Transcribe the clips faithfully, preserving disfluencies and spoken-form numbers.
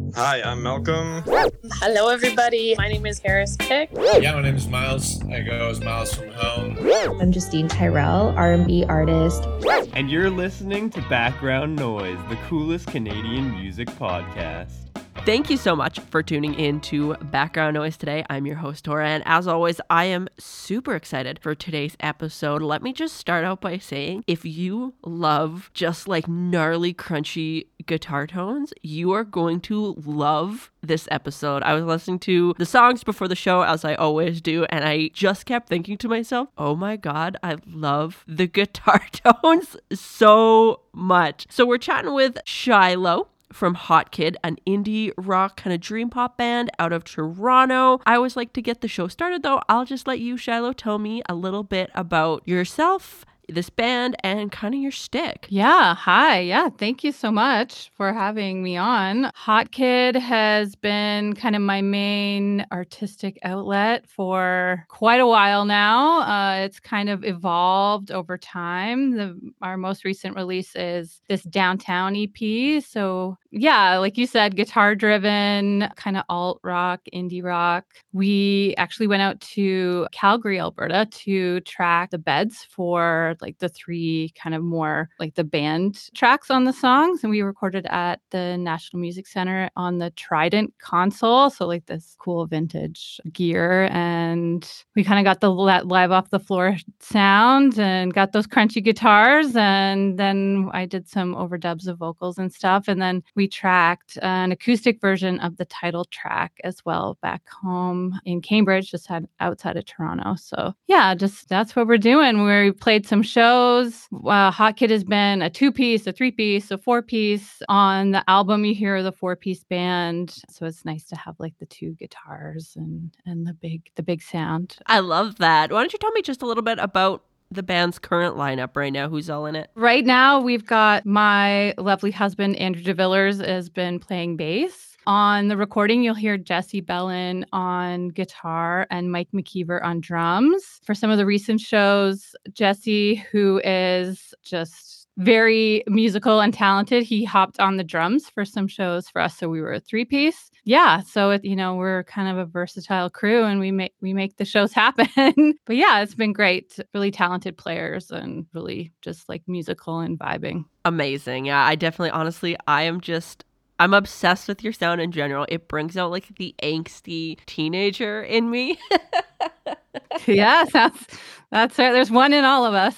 Hi, I'm Malcolm. Hello, everybody. My name is Harris Pick. Yeah, my name is Miles. I go as Miles from home. I'm Justine Tyrell, R and B artist. And you're listening to Background Noise, the coolest Canadian music podcast. Thank you so much for tuning in to Background Noise today. I'm your host, Tora, and as always, I am super excited for today's episode. Let me just start out by saying, if you love just like gnarly, crunchy guitar tones, you are going to love this episode. I was listening to the songs before the show, as I always do, and I just kept thinking to myself, oh my God, I love the guitar tones so much. So we're chatting with Shiloh from Hot Kid, an indie rock kind of dream pop band out of Toronto. I always like to get the show started though. I'll just let you, Shiloh, tell me a little bit about yourself, this band, and kind of your shtick. Yeah, hi. Yeah, thank you so much for having me on. Hot Kid has been kind of my main artistic outlet for quite a while now. Uh, it's kind of evolved over time. The, our most recent release is this Downtown E P. So yeah, like you said, guitar-driven, kind of alt rock, indie rock. We actually went out to Calgary, Alberta to track the beds for like the three kind of more like the band tracks on the songs. And we recorded at the National Music Center on the Trident console. So like this cool vintage gear. And we kind of got the that live off the floor sound and got those crunchy guitars. And then I did some overdubs of vocals and stuff. And then we tracked an acoustic version of the title track as well back home in Cambridge, just had outside of Toronto. So yeah, just that's what we're doing. We played some shows. Uh, Hot Kid has been a two-piece, a three-piece, a four-piece. On the album, you hear the four-piece band. So it's nice to have like the two guitars and and the big the big sound. I love that. Why don't you tell me just a little bit about the band's current lineup right now? Who's all in it? Right now, we've got my lovely husband, Andrew DeVillers, has been playing bass. On the recording, you'll hear Jesse Bellin on guitar and Mike McKeever on drums. For some of the recent shows, Jesse, who is just very musical and talented, he hopped on the drums for some shows for us. So we were a three-piece. Yeah, so it, you know, we're kind of a versatile crew, and we make we make the shows happen. But yeah, it's been great. Really talented players and really just like musical and vibing. Amazing. Yeah, I definitely, honestly, I am just I'm obsessed with your sound in general. It brings out like the angsty teenager in me. Yeah, that's that's right. There's one in all of us.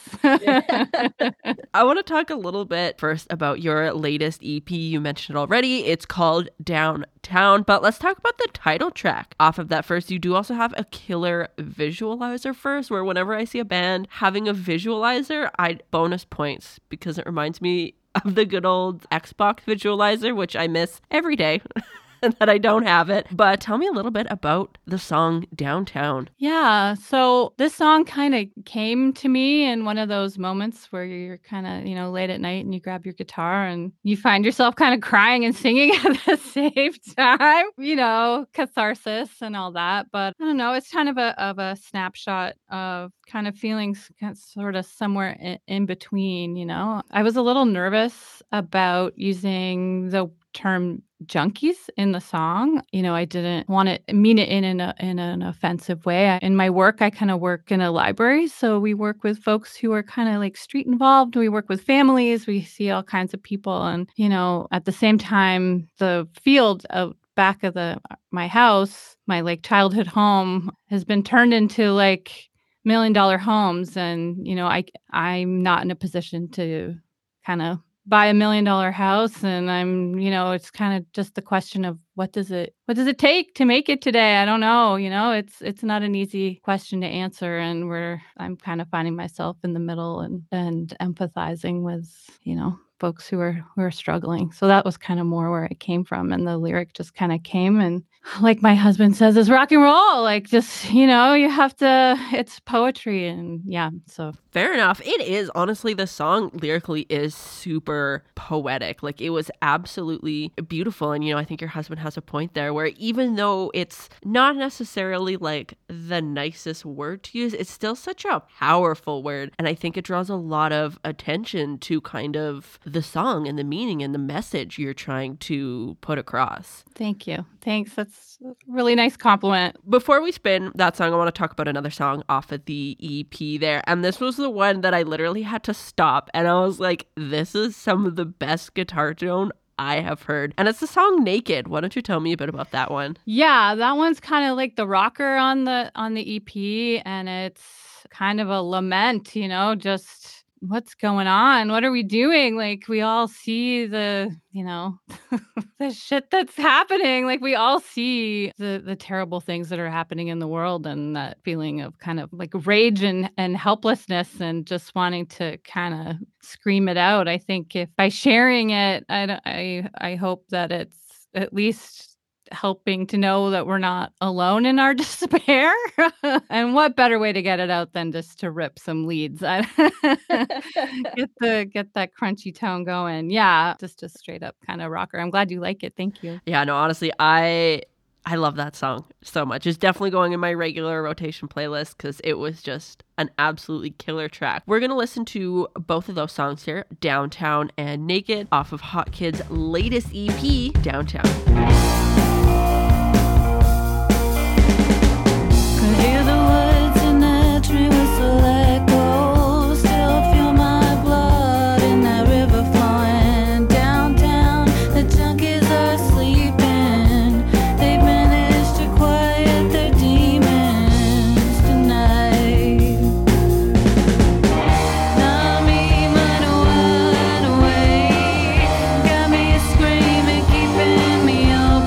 I want to talk a little bit first about your latest E P. You mentioned it already. It's called Downtown, but let's talk about the title track off of that first. You do also have a killer visualizer first, where whenever I see a band having a visualizer, I bonus points because it reminds me of the good old Xbox visualizer, which I miss every day. That I don't have it. But tell me a little bit about the song Downtown. Yeah, so this song kind of came to me in one of those moments where you're kind of, you know, late at night and you grab your guitar and you find yourself kind of crying and singing at the same time, you know, catharsis and all that. But I don't know, it's kind of a of a snapshot of kind of feelings sort of somewhere in, in between, you know. I was a little nervous about using the term junkies in the song. You know, I didn't want to mean it in an, in an offensive way. In my work, I kind of work in a library. So we work with folks who are kind of like street involved. We work with families. We see all kinds of people. And, you know, at the same time, the field out back of the my house, my like childhood home, has been turned into like million dollar homes. And, you know, I I'm not in a position to kind of buy a million dollar house. And I'm, you know, it's kind of just the question of what does it, what does it take to make it today? I don't know. You know, it's, it's not an easy question to answer. And we're, I'm kind of finding myself in the middle and, and empathizing with, you know, folks who are, who are struggling. So that was kind of more where it came from. And the lyric just kind of came and like my husband says, is rock and roll. Like, just, you know, you have to, it's poetry. And yeah, so. Fair enough. It is. Honestly, the song lyrically is super poetic. Like, it was absolutely beautiful. And, you know, I think your husband has a point there where even though it's not necessarily like the nicest word to use, it's still such a powerful word. And I think it draws a lot of attention to kind of the song and the meaning and the message you're trying to put across. Thank you. Thanks. That's a really nice compliment. Before we spin that song, I want to talk about another song off of the E P there. And this was the one that I literally had to stop. And I was like, this is some of the best guitar tone I have heard. And it's the song Naked. Why don't you tell me a bit about that one? Yeah, that one's kind of like the rocker on the on the E P. And it's kind of a lament, you know, just what's going on? What are we doing? Like, we all see the, you know, the shit that's happening. Like, we all see the the terrible things that are happening in the world, and that feeling of kind of like rage and, and helplessness and just wanting to kind of scream it out. I think if by sharing it, I, I, I hope that it's at least helping to know that we're not alone in our despair. And what better way to get it out than just to rip some leads? I get the get that crunchy tone going. Yeah, just a straight up kind of rocker. I'm glad you like it. Thank you. Yeah, no, honestly, I I love that song so much. It's definitely going in my regular rotation playlist because it was just an absolutely killer track. We're going to listen to both of those songs here, Downtown and Naked, off of Hot Kid's latest E P, Downtown. Hear the words in that dream whistle echo. Still feel my blood in that river flowing downtown. The junkies are sleeping. They've managed to quiet their demons tonight. Now me running wide awake, got me screaming, keeping me up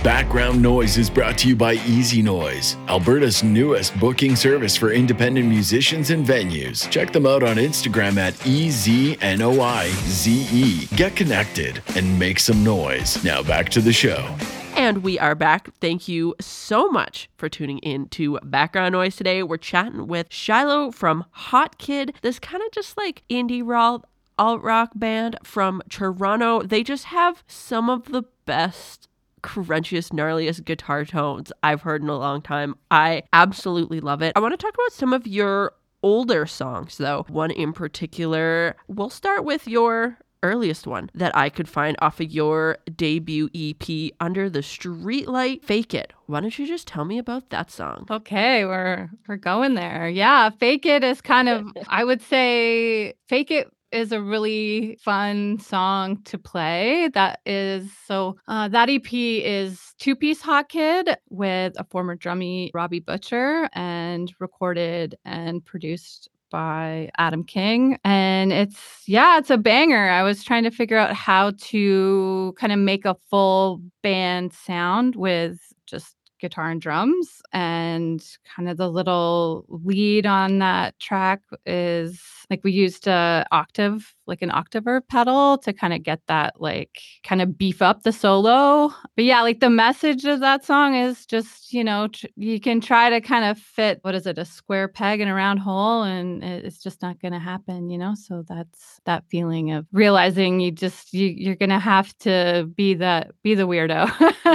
Background Noise is brought to you by Easy Noise, Alberta's newest booking service for independent musicians and venues. Check them out on Instagram at E Z N O I Z E. Get connected and make some noise. Now back to the show. And we are back. Thank you so much for tuning in to Background Noise today. We're chatting with Shiloh from Hot Kid, this kind of just like indie rock, alt rock band from Toronto. They just have some of the best, crunchiest, gnarliest guitar tones I've heard in a long time. I absolutely love it. I want to talk about some of your older songs, though. One in particular. We'll start with your earliest one that I could find off of your debut E P, Under the Streetlight, Fake It. Why don't you just tell me about that song? Okay, we're we're going there. Yeah, Fake It is kind of, I would say Fake It is a really fun song to play. That is, so uh, that E P is two-piece Hot Kid with a former drummie, Robbie Butcher, and recorded and produced by Adam King. And it's, yeah, it's a banger. I was trying to figure out how to kind of make a full band sound with just guitar and drums. And kind of the little lead on that track is like we used a octave, like an octaver pedal to kind of get that, like kind of beef up the solo. But yeah, like the message of that song is just, you know, tr- you can try to kind of fit, what is it, a square peg in a round hole, and it's just not going to happen, you know? So that's that feeling of realizing you just, you, you're going to have to be the, be the weirdo.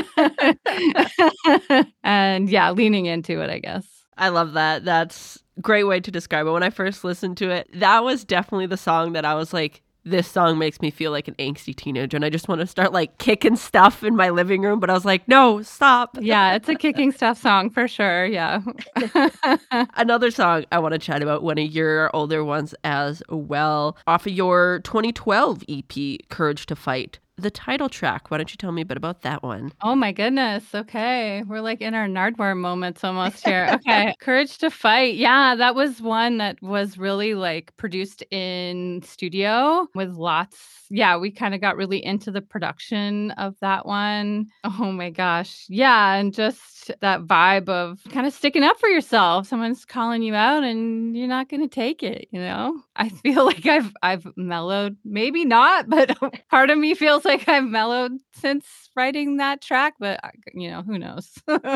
And yeah, leaning into it, I guess. I love that. That's a great way to describe it. When I first listened to it, that was definitely the song that I was like, this song makes me feel like an angsty teenager and I just want to start like kicking stuff in my living room. But I was like, no, stop. Yeah, it's a kicking stuff song for sure. Yeah. Another song I want to chat about, one of your older ones as well, off of your twenty twelve E P, Courage to Fight. The title track. Why don't you tell me a bit about that one? Oh my goodness. Okay. We're like in our Nardwuar moments almost here. Okay. Courage to Fight. Yeah, that was one that was really like produced in studio with lots. Yeah, we kind of got really into the production of that one. Oh my gosh. Yeah. And just that vibe of kind of sticking up for yourself. Someone's calling you out and you're not going to take it, you know? I feel like I've I've mellowed, maybe not, but part of me feels like I've mellowed since writing that track, but you know, who knows?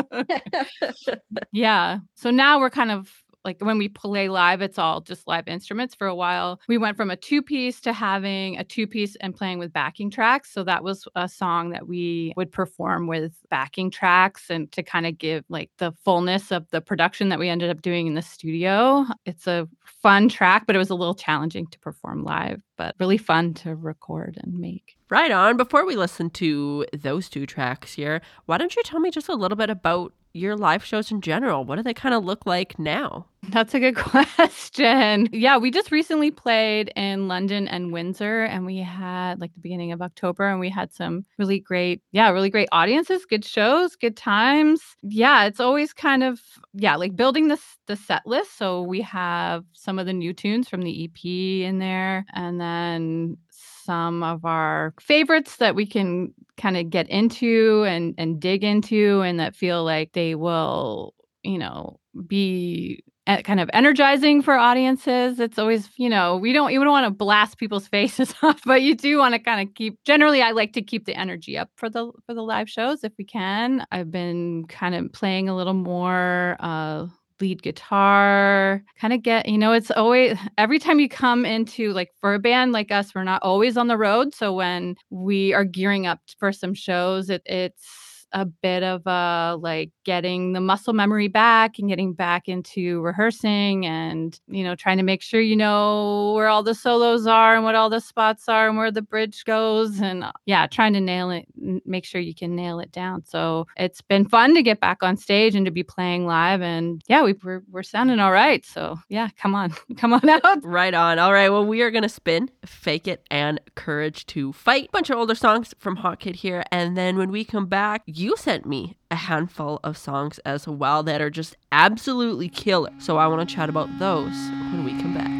Yeah. So now we're kind of like when we play live, it's all just live instruments. For a while, we went from a two-piece to having a two-piece and playing with backing tracks. So that was a song that we would perform with backing tracks and to kind of give like the fullness of the production that we ended up doing in the studio. It's a fun track, but it was a little challenging to perform live, but really fun to record and make. Right on. Before we listen to those two tracks here, why don't you tell me just a little bit about your live shows in general? What do they kind of look like now? That's a good question. Yeah, we just recently played in London and Windsor, and we had like the beginning of October, and we had some really great, yeah, really great audiences, good shows, good times. Yeah, it's always kind of, yeah, like building the, the set list. So we have some of the new tunes from the E P in there, and then some of our favorites that we can kind of get into and, and dig into and that feel like they will, you know, be kind of energizing for audiences. It's always, you know, we don't even want to blast people's faces off, but you do want to kind of keep, generally I like to keep the energy up for the, for the live shows if we can. I've been kind of playing a little more, uh, lead guitar, kind of get, you know, it's always, every time you come into like, for a band like us, we're not always on the road. So when we are gearing up for some shows, it, it's a bit of a like getting the muscle memory back and getting back into rehearsing and, you know, trying to make sure you know where all the solos are and what all the spots are and where the bridge goes. And yeah, trying to nail it, make sure you can nail it down. So it's been fun to get back on stage and to be playing live. And yeah, we, we're, we're sounding all right. So yeah, come on, come on out. Right on. All right. Well, we are going to spin Fake It and Courage to Fight. A bunch of older songs from Hot Kid here. And then when we come back, you sent me a handful of songs as well that are just absolutely killer. So I want to chat about those when we come back.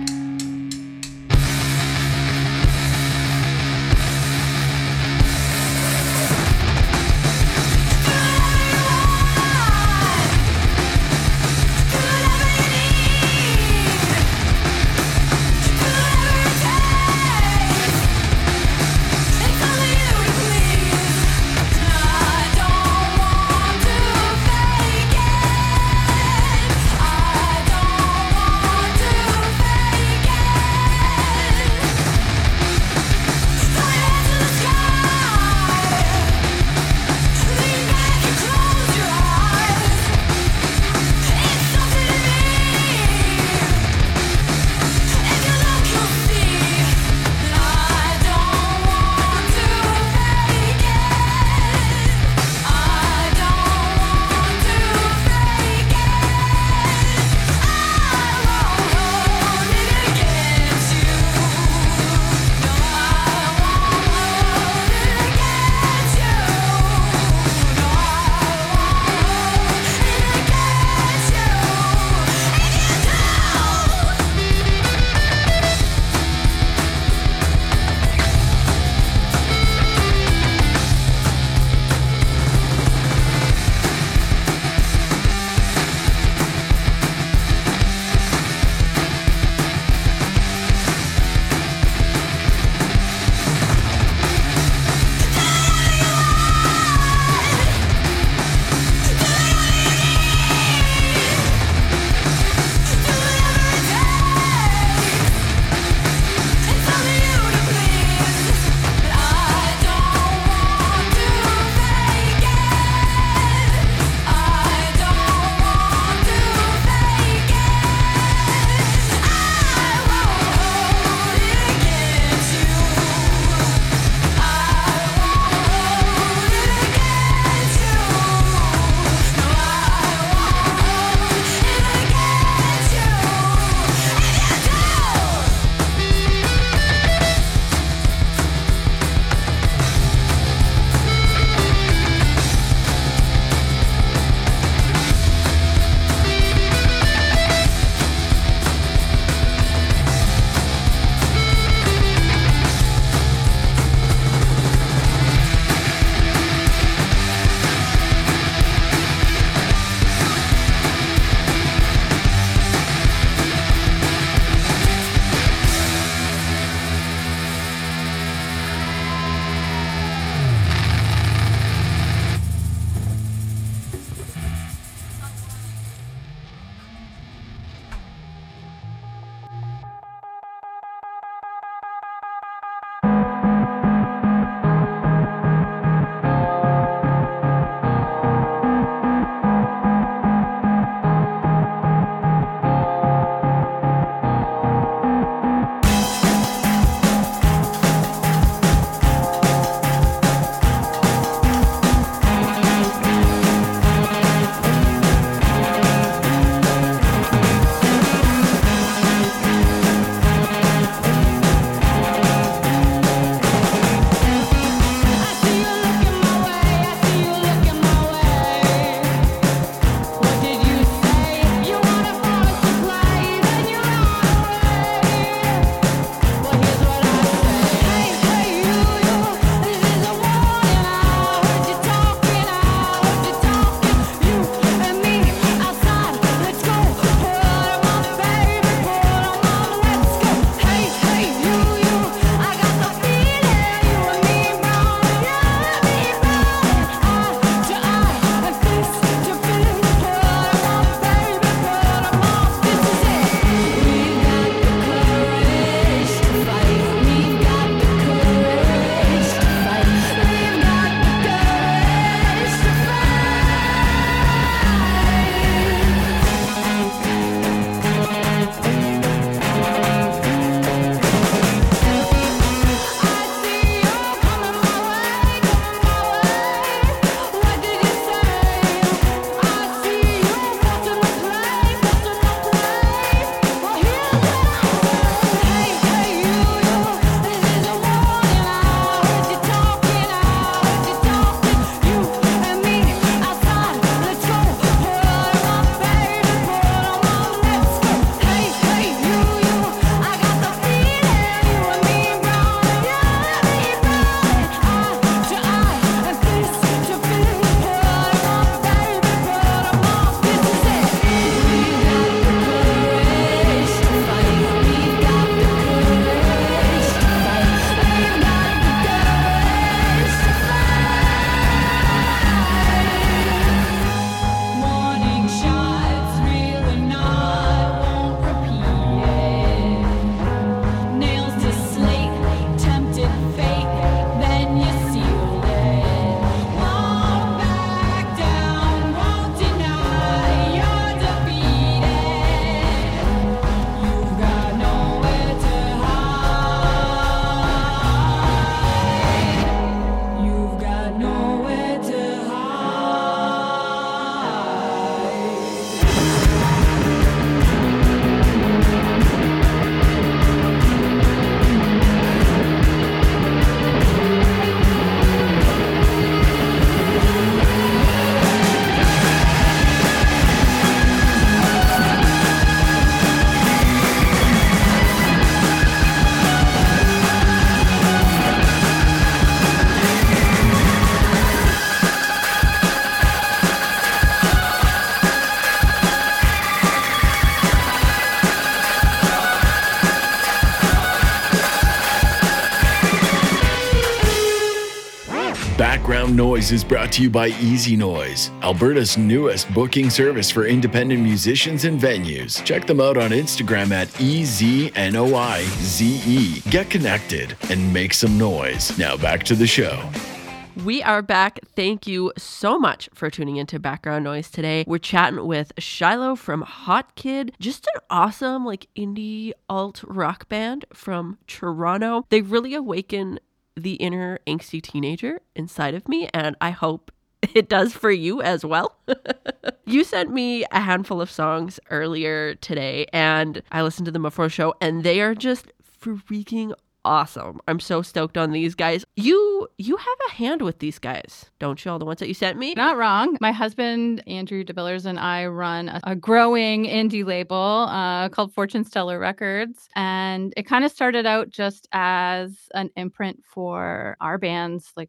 Background Noise is brought to you by Easy Noise, Alberta's newest booking service for independent musicians and venues. Check them out on Instagram at E Z N O I Z E. Get connected and make some noise. Now back to the show. We are back. Thank you so much for tuning into Background Noise today. We're chatting with Shiloh from Hot Kid, just an awesome like indie alt rock band from Toronto. They really awaken the inner angsty teenager inside of me, and I hope it does for you as well. You sent me a handful of songs earlier today, and I listened to them before the show, and they are just freaking awesome. I'm so stoked on these guys. You you have a hand with these guys, don't you? All the ones that you sent me? Not wrong. My husband, Andrew DeVillers, and I run a, a growing indie label uh, called Fortune Stellar Records. And it kind of started out just as an imprint for our bands, like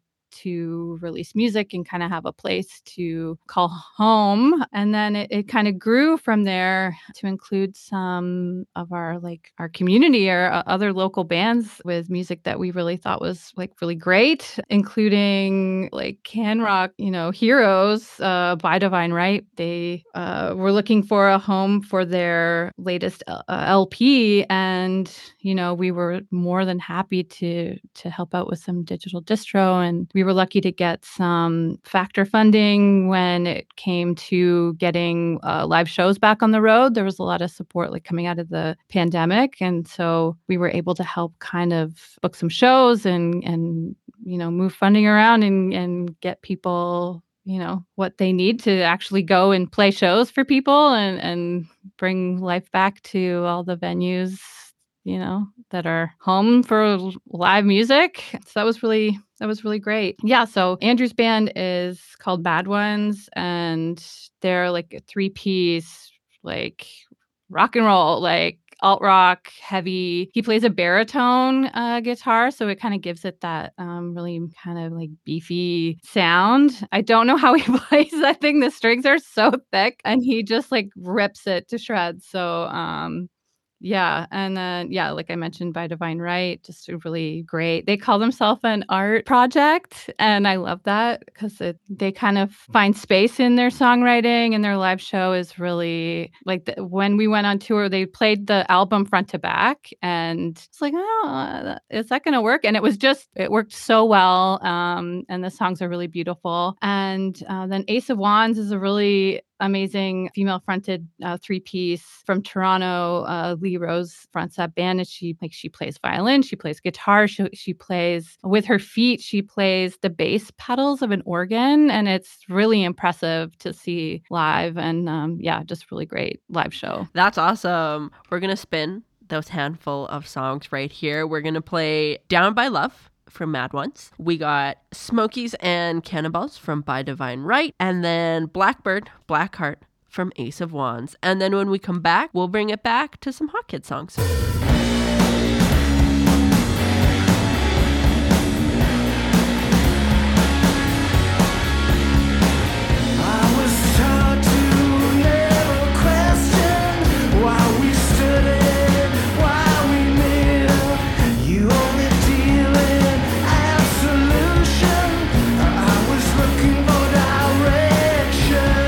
to release music and kind of have a place to call home. And then it, it kind of grew from there to include some of our like our community or uh, other local bands with music that we really thought was like really great, including like Can Rock, you know, heroes uh, by Divine Right. They uh, were looking for a home for their latest uh, L P, and you know, we were more than happy to to help out with some digital distro, and we were lucky to get some factor funding when it came to getting uh, live shows back on the road. There was a lot of support like coming out of the pandemic, and so we were able to help kind of book some shows and and you know move funding around and and get people, you know, what they need to actually go and play shows for people and and bring life back to all the venues, you know, that are home for live music. So that was really, that was really great. Yeah. So Andrew's band is called Bad Ones, and they're like a three piece, like rock and roll, like alt rock, heavy. He plays a baritone uh, guitar, so it kind of gives it that um, really kind of like beefy sound. I don't know how he plays that thing. The strings are so thick, and he just like rips it to shreds. So, um, yeah. And then, yeah, like I mentioned, by Divine Right, just a really great. They call themselves an art project. And I love that because they kind of find space in their songwriting, and their live show is really like the, when we went on tour, they played the album front to back. And it's like, oh, is that going to work? And it was just, it worked so well. Um, and the songs are really beautiful. And uh, then Ace of Wands is a really amazing female-fronted uh, three-piece from Toronto. Uh, Lee Rose fronts that band, and she like she plays violin, she plays guitar, she she plays with her feet. She plays the bass pedals of an organ, and it's really impressive to see live. And um, yeah, just really great live show. That's awesome. We're gonna spin those handful of songs right here. We're gonna play "Down by Love" from Mad Ones. We got Smokies and Cannonballs from By Divine Right, and then Blackbird, Blackheart from Ace of Wands. And then when we come back, we'll bring it back to some Hot Kid songs.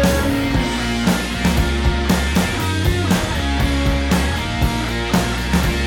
Direction.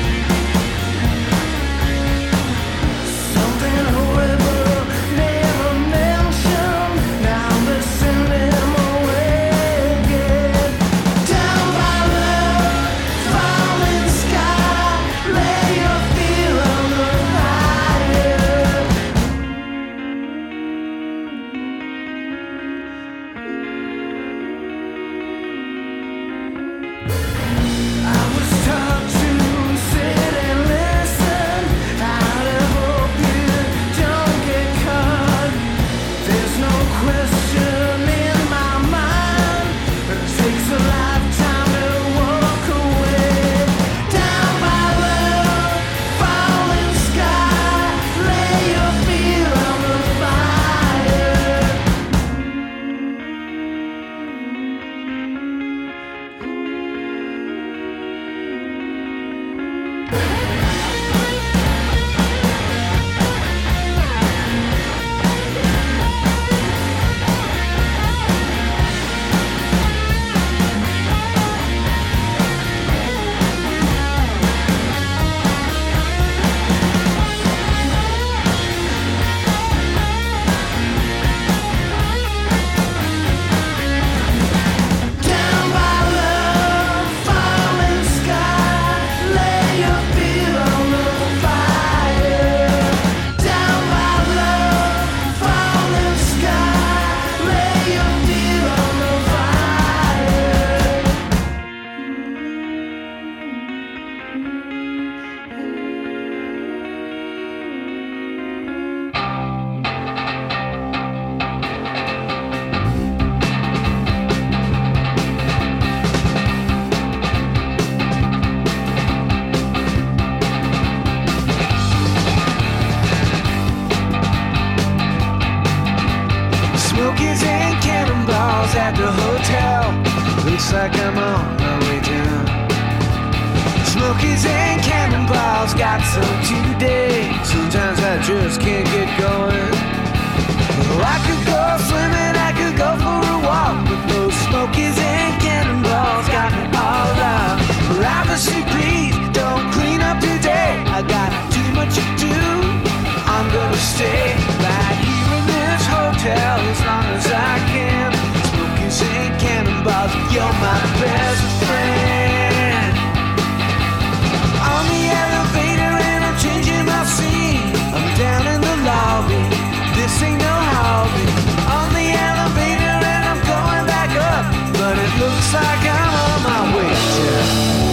Smokies and cannonballs at the hotel. Looks like I'm on my way down. Smokies and cannonballs got some today. Sometimes I just can't get going. Well, I could go swimming, I could go for a walk, but those Smokies and cannonballs got me all out. Privacy, please, don't clean up today. I got too much to do. I'm gonna stay right here in this hotel as long as I can. Smokies and cannonballs, you're my best friend. On the elevator and I'm changing my scene. I'm down in the lobby, this ain't no hobby. On the elevator and I'm going back up, but it looks like I'm on my way down.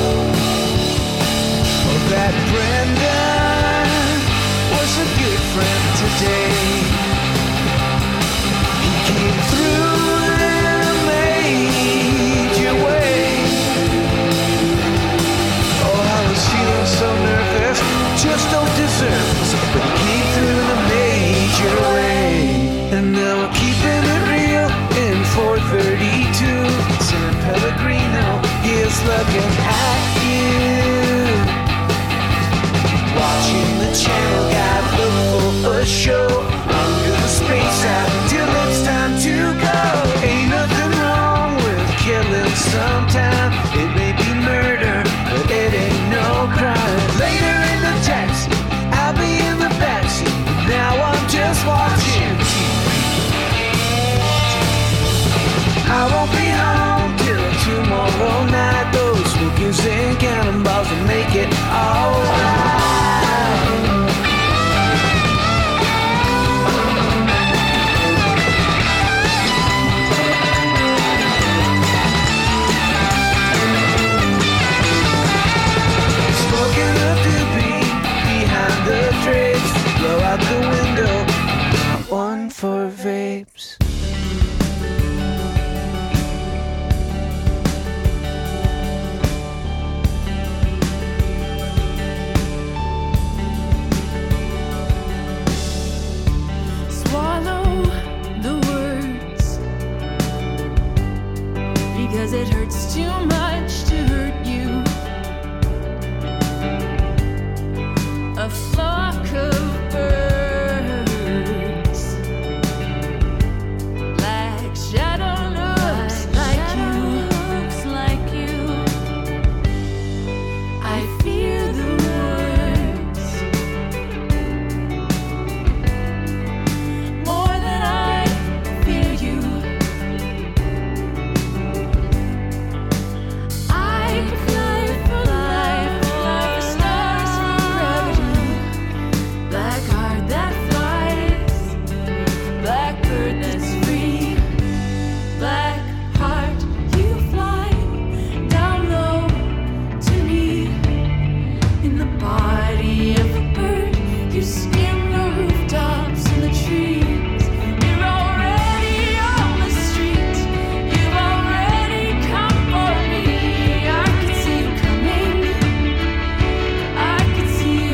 Oh, that Brendan was a good friend today. He came through and made your way. Oh, I was feeling so nervous, just don't deserve this, but he came through and made your way. And now we're keeping it real in four thirty-two. San Pellegrino is looking at you. Watching the channel guide look for a show. I'm gonna space out till it's time to go. Ain't nothing wrong with killing sometime. It may be murder, but it ain't no crime. Later in the text, I'll be in the backseat. Now I'm just watching T V. I won't be home till tomorrow night. Those Smokies and cannonballs will make it alright. Smoking a doobie behind the drapes. Blow out the window, not one for vapes. Swallow the words, because it hurts too much to hurt you. A flock of birds, black shadow looks like you, looks like you. I fear the words more than I fear you. I could fly for life, fly for stars, for gravity. Black heart that flies, black bird that's free. Black heart, you fly down low to me. In the body of a bird, you skim the rooftops and the trees. You're already on the street, you've already come for me. I could see you coming, I could see you.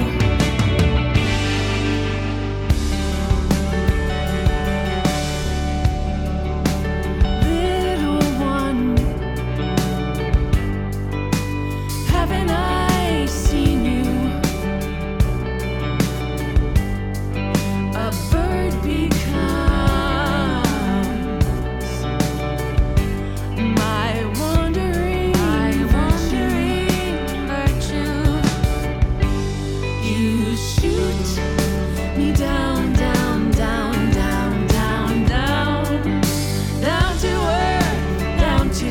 Little one, haven't I seen you? A bird becomes my wandering, my wandering virtue. You shoot me down, down, down, down, down, down, down to earth, down to.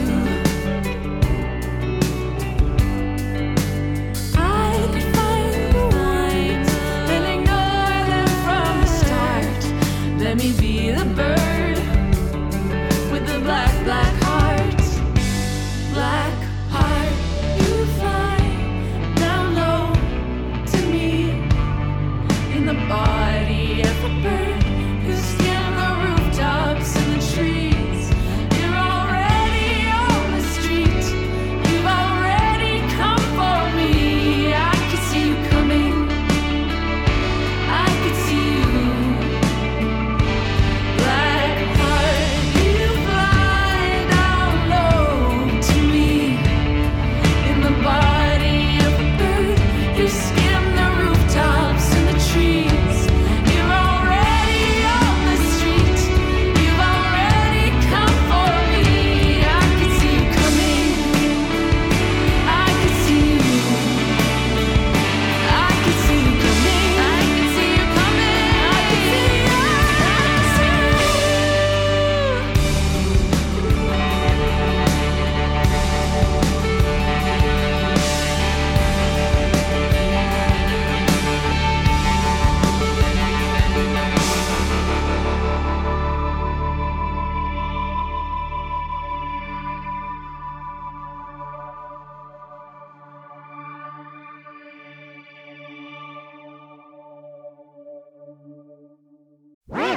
I could find the lines and ignore them from the start. Let me be the bird with the black, black heart. Black heart, you fly down low to me. In the body of a bird, you skim the rooftops and the trees. You're already on the street, you've already come for me. I could see you coming, I could see you. Black heart.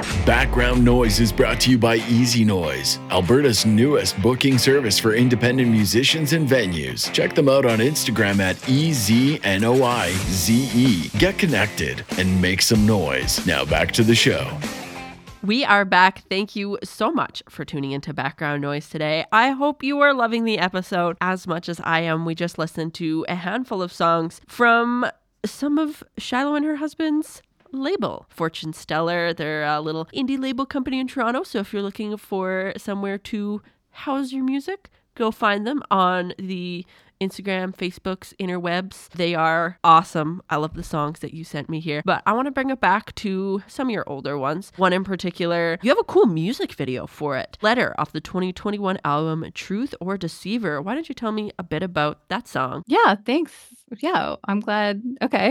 Background Noise is brought to you by Easy Noise, Alberta's newest booking service for independent musicians and venues. Check them out on Instagram at E Z N O I Z E. Get connected and make some noise. Now back to the show. We are back. Thank you so much for tuning into Background Noise today. I hope you are loving the episode as much as I am. We just listened to a handful of songs from some of Shiloh and her husband's label, Fortune Stellar. They're a little indie label company in Toronto. So if you're looking for somewhere to house your music, go find them on the Instagram, Facebook's interwebs. They are awesome. I love the songs that you sent me here. But I want to bring it back to some of your older ones. One in particular, you have a cool music video for it. Letter off the twenty twenty-one album Truth or Deceiver. Why don't you tell me a bit about that song? Yeah, thanks. Yeah, I'm glad. Okay.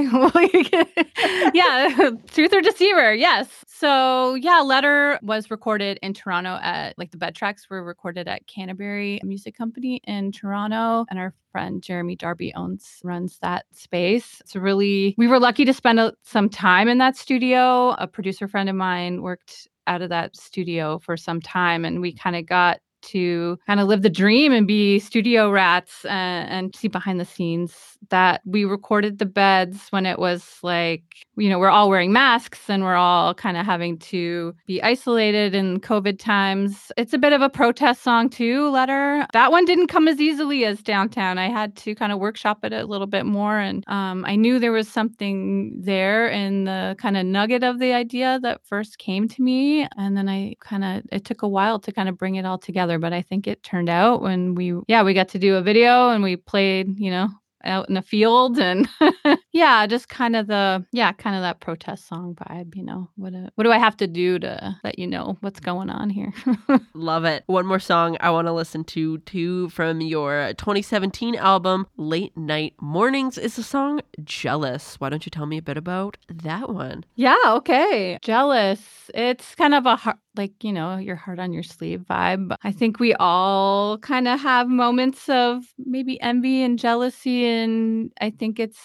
Yeah, Truth or Deceiver. Yes. So yeah, Letter was recorded in Toronto at, like, the bed tracks were recorded at Canterbury Music Company in Toronto. And our friend Jeremy Darby owns, runs that space. It's really, we were lucky to spend a, some time in that studio. A producer friend of mine worked out of that studio for some time, and we kind of got to kind of live the dream and be studio rats and, and see behind the scenes that we recorded the beds when it was like, you know, we're all wearing masks and we're all kind of having to be isolated in COVID times. It's a bit of a protest song too, Letter. That one didn't come as easily as Downtown. I had to kind of workshop it a little bit more. And um, I knew there was something there in the kind of nugget of the idea that first came to me. And then I kind of, it took a while to kind of bring it all together. But I think it turned out when we, yeah, we got to do a video and we played, you know, out in a field and yeah, just kind of the, yeah, kind of that protest song vibe, you know, what, a, what do I have to do to let you know what's going on here? Love it. One more song I want to listen to too from your twenty seventeen album, Late Night Mornings, is the song Jealous. Why don't you tell me a bit about that one? Yeah, okay. Jealous. It's kind of a heart, like, you know, your heart on your sleeve vibe. I think we all kind of have moments of maybe envy and jealousy, and I think it's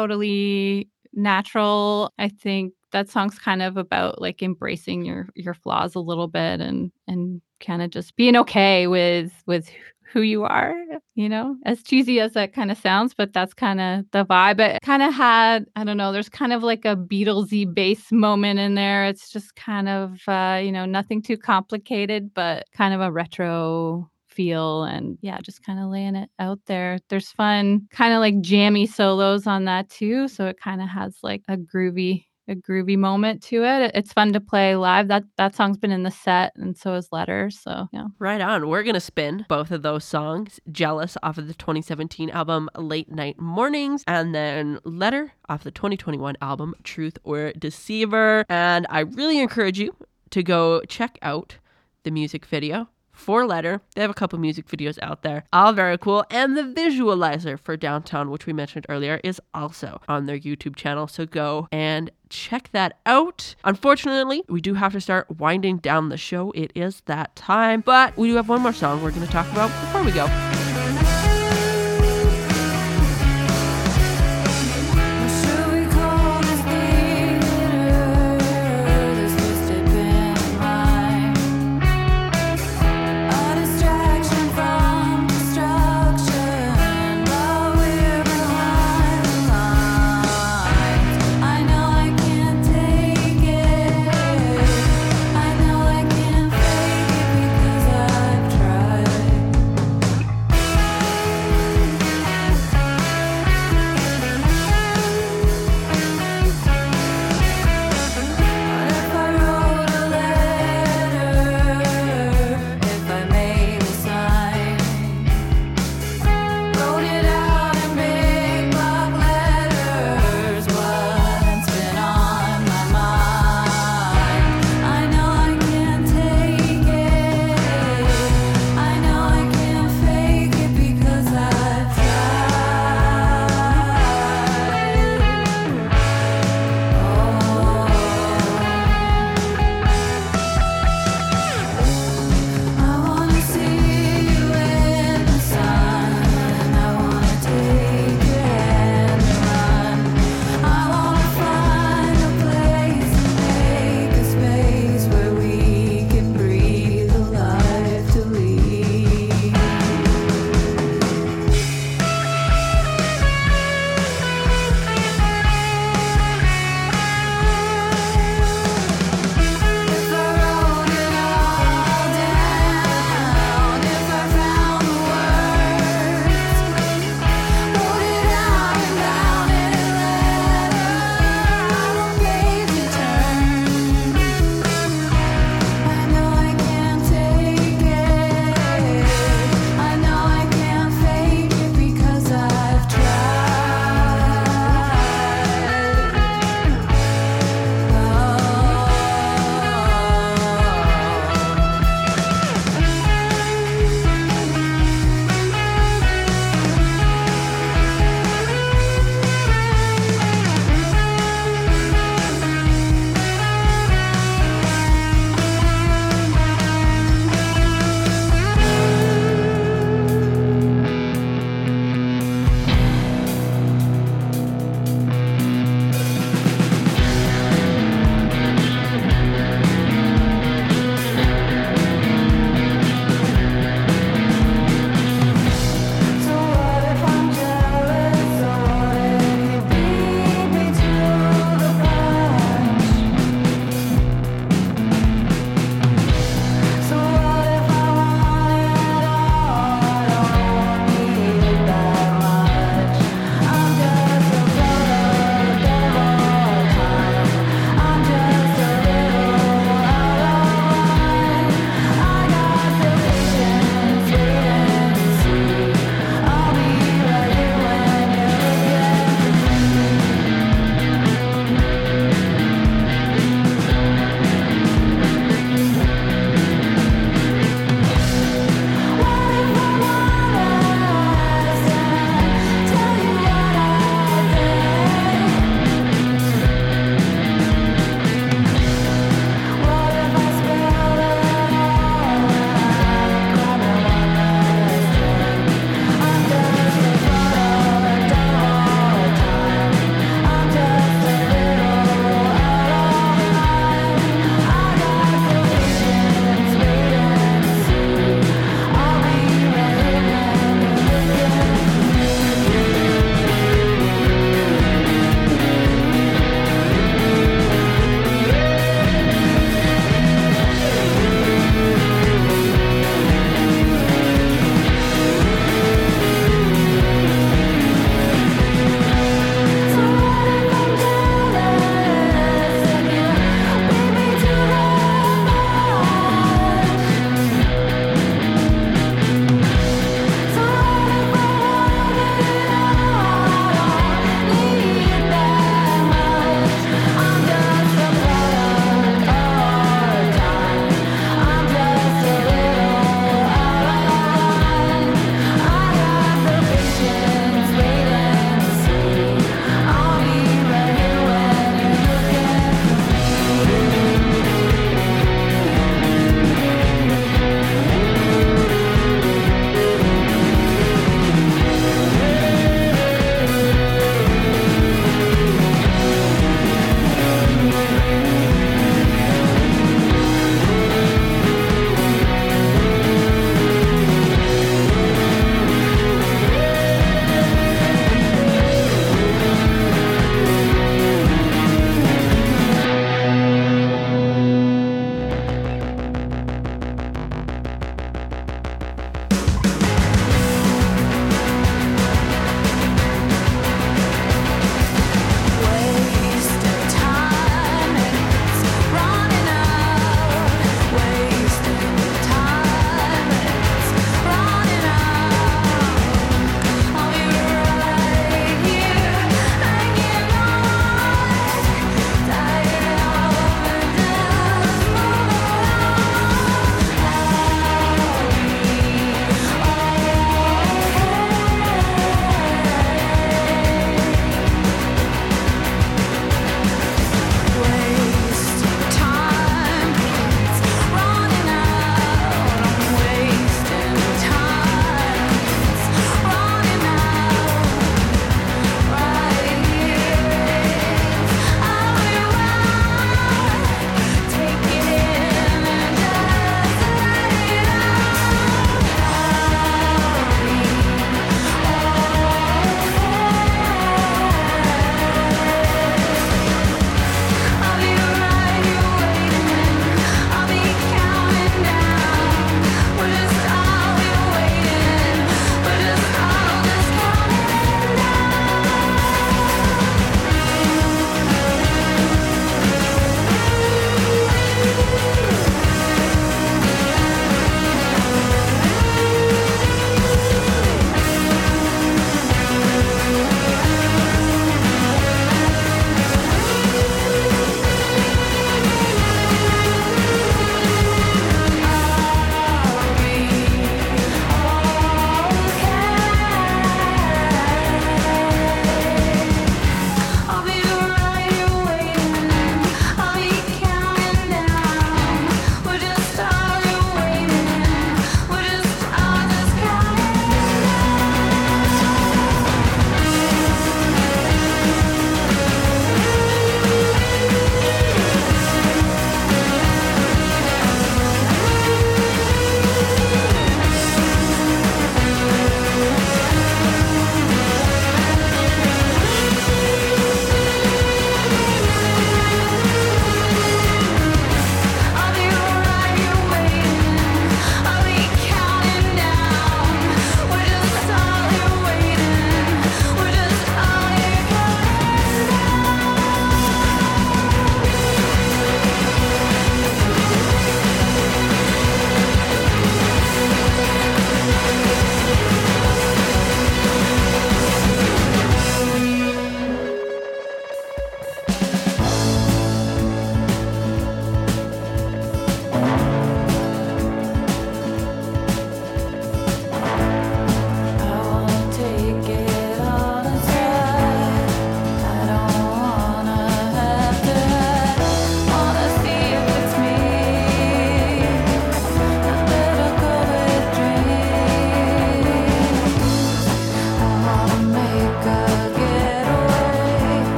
totally natural. I think that song's kind of about like embracing your your flaws a little bit and and kind of just being okay with with who you are, you know, as cheesy as that kind of sounds, but that's kind of the vibe. It kind of had, I don't know, there's kind of like a Beatlesy bass moment in there. It's just kind of, uh, you know, nothing too complicated, but kind of a retro feel, and yeah, just kind of laying it out there. There's fun, kind of like jammy solos on that too. So it kind of has like a groovy a groovy moment to it. It's fun to play live. That that song's been in the set, and so is Letter. So yeah. Right on. We're gonna spin both of those songs. Jealous off of the twenty seventeen album Late Night Mornings, and then Letter off the twenty twenty-one album Truth or Deceiver. And I really encourage you to go check out the music video for Letter. They have a couple music videos out there, all very cool. And the visualizer for Downtown, which we mentioned earlier, is also on their YouTube channel. So go and check that out. Unfortunately, we do have to start winding down the show. It is that time, but we do have one more song we're going to talk about before we go.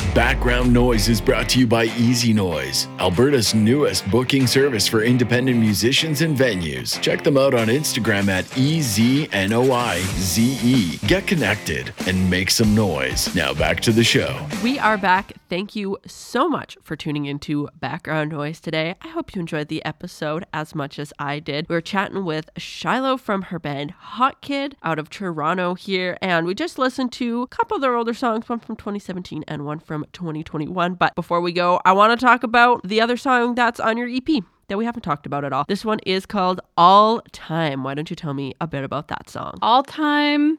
Background Noise is brought to you by Easy Noise, Alberta's newest booking service for independent musicians and venues. Check them out on Instagram at E Z N O I Z E. Get connected and make some noise. Now back to the show. We are back. Thank you so much for tuning into Background Noise today. I hope you enjoyed the episode as much as I did. We were chatting with Shiloh from her band Hot Kid out of Toronto here, and we just listened to a couple of their older songs, one from twenty seventeen and one from twenty twenty-one. But before we go, I want to talk about the other song that's on your E P that we haven't talked about at all. This one is called All Time. Why don't you tell me a bit about that song? All Time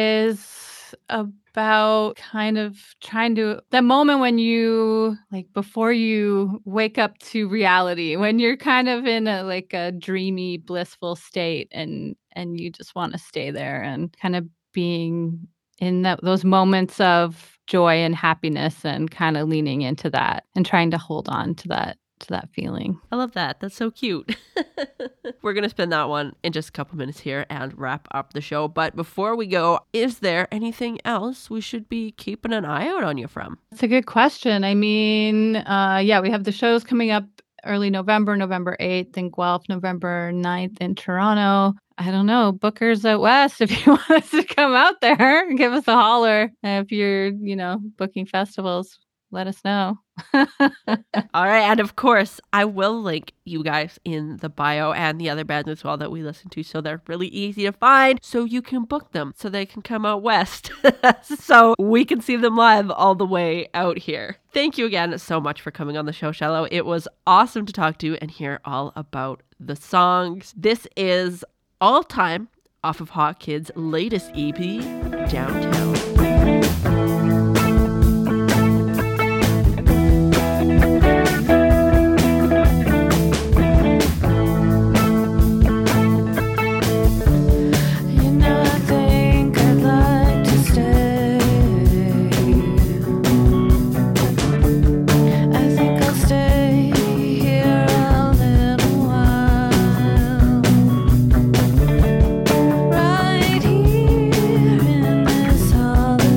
is about kind of trying to, that moment when you, like before you wake up to reality, when you're kind of in a like a dreamy, blissful state and and you just want to stay there, and kind of being in that, those moments of joy and happiness and kind of leaning into that and trying to hold on to that to that feeling. I love that. That's so cute. We're going to spin that one in just a couple minutes here and wrap up the show. But before we go, is there anything else we should be keeping an eye out on you from? That's a good question. I mean, uh, yeah, we have the shows coming up early November, November eighth in Guelph, November ninth in Toronto. I don't know, bookers out west, if you want us to come out there, give us a holler. And if you're, you know, booking festivals, let us know. All right. And of course, I will link you guys in the bio and the other bands as well that we listen to. So they're really easy to find. So you can book them so they can come out west. So we can see them live all the way out here. Thank you again so much for coming on the show, Shiloh. It was awesome to talk to you and hear all about the songs. This is All Time off of Hot Kid's latest E P, Downtown. Right here in this holiday.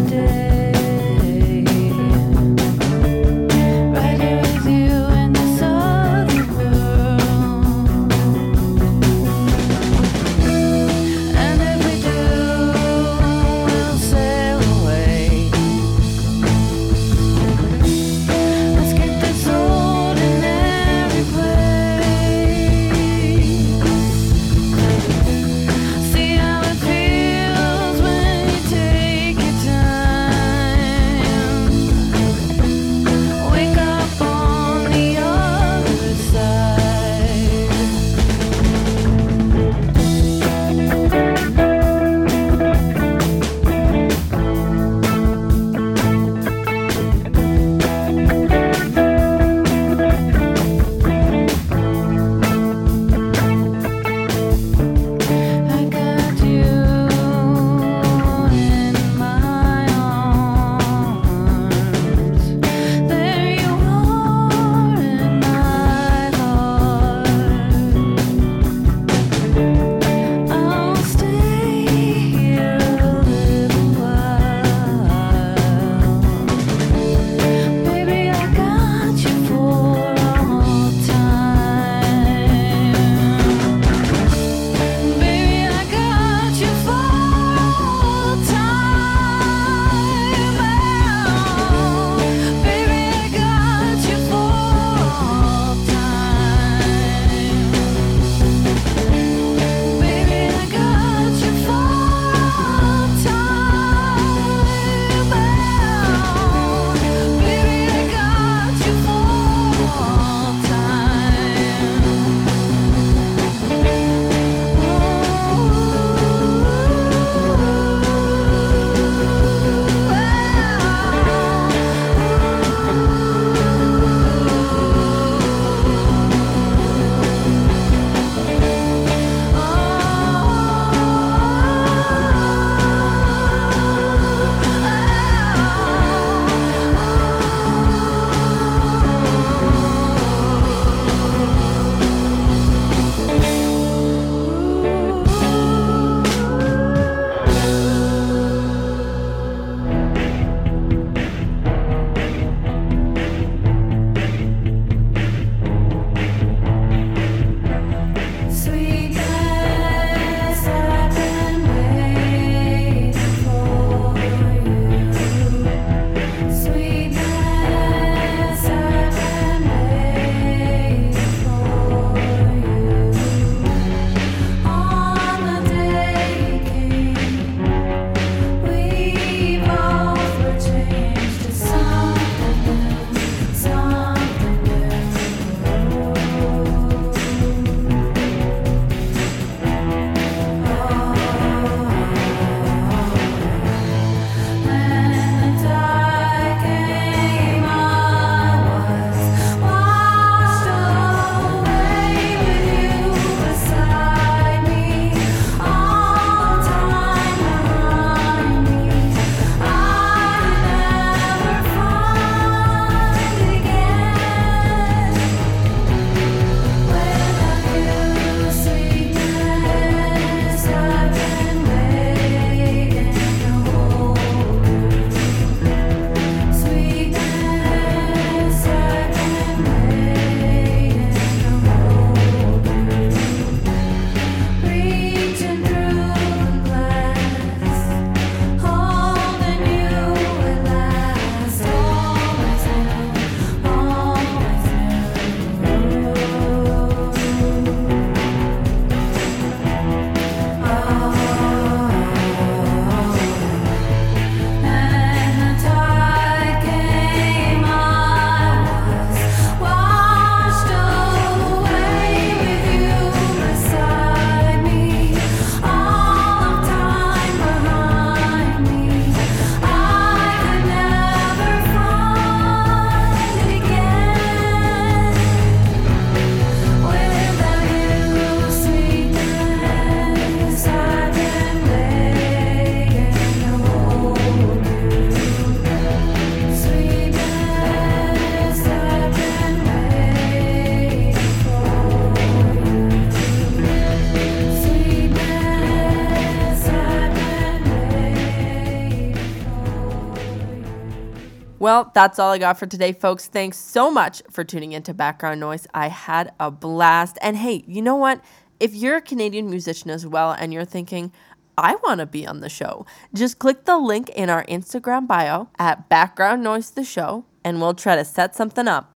Well, that's all I got for today, folks. Thanks so much for tuning into Background Noise. I had a blast. And hey, you know what? If you're a Canadian musician as well and you're thinking, I want to be on the show, just click the link in our Instagram bio at Background Noise the Show and we'll try to set something up.